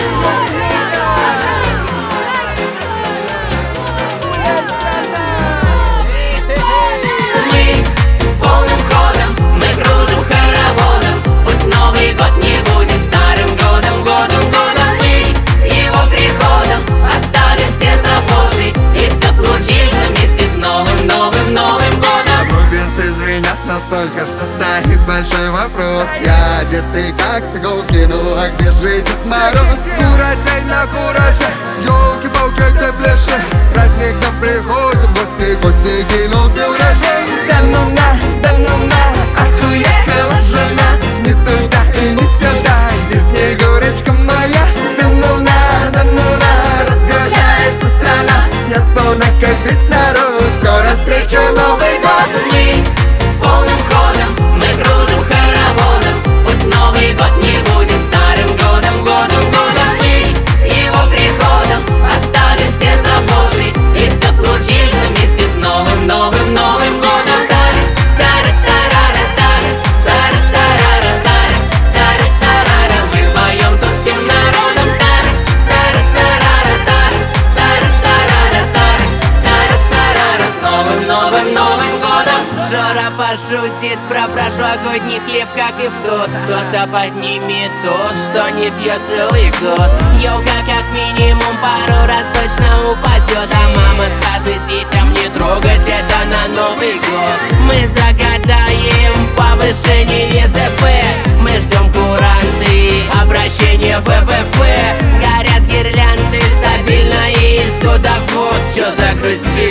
Настолько, что стоит большой вопрос: я одетый как с иголки, ну а где же Дед Мороз? Курочей на курочей, ёлки-палки, где ближе? Праздник нам приходит в гости, гости кинул урожай. Да ну на, ах, уехала жена не туда и не сюда, где Снегурочка моя. Да ну на, разгуляется страна, я сполна как весь народ, скоро встречу Новый год. Полным ходом мы кружим хороводом, пусть Новый год не будет старым годом, годом. Мы с его приходом оставим все заботы, и все случится вместе с новым годом. Мы поем тут всем народом. С новым годом. Жора пошутит про прошлогодний хлеб, как и в тот. Кто-то поднимет тост, что не пьет целый год. Ёлка как минимум пару раз точно упадет, а мама скажет детям не трогать это на Новый год. Мы загадаем повышение ЗП, мы ждем куранты, обращение ВВП. Горят гирлянды стабильно и из года в год. Чё загрустил?